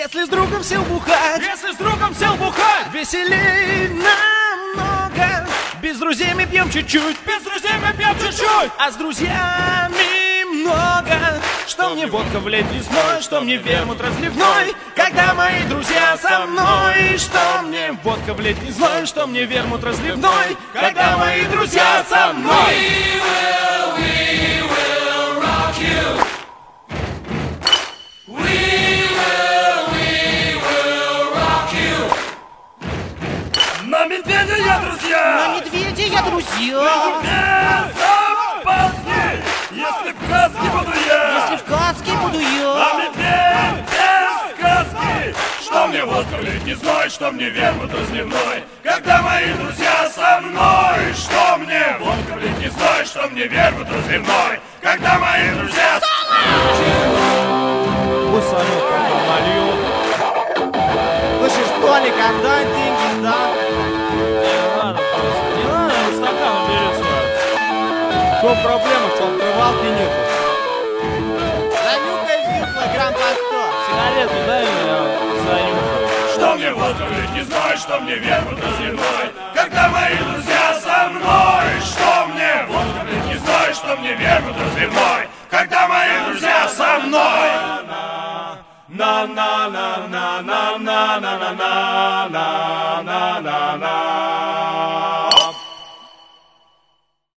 Если с другом сел бухать, веселей намного. Без друзей мы пьем чуть-чуть, а с друзьями много. Что мне водка в лед весной, что мне вермут разливной, когда мои друзья со мной. Что мне водка в лед весной, что мне вермут разливной, когда мои друзья со мной. We will rock you. We will rock you. На медведя я, друзья! На медведя я, друзья! Безопасней, если в каске буду я! Если в каске буду А я! медведь без каски! Что мне водка в летний зной, что мне вермут разливной, когда мои друзья со мной! Что мне водка в летний зной, что мне вермут разливной, когда мои друзья со мной! Пусть Санек пока нальет. Слышишь, Толик, отдай деньги, да? Не надо просто. Не надо, стакан уберет сюда. Что проблема, что открывалки нету? Занюхай килограмм по 100. Сигарету дай мне, я занюхаю. Что мне водка в летний зной, что мне вермут разливной, когда мои друзья со мной! Что мне водка в летний зной, что мне вермут разливной, когда мои друзья со мной! На на на на на на на на на на на на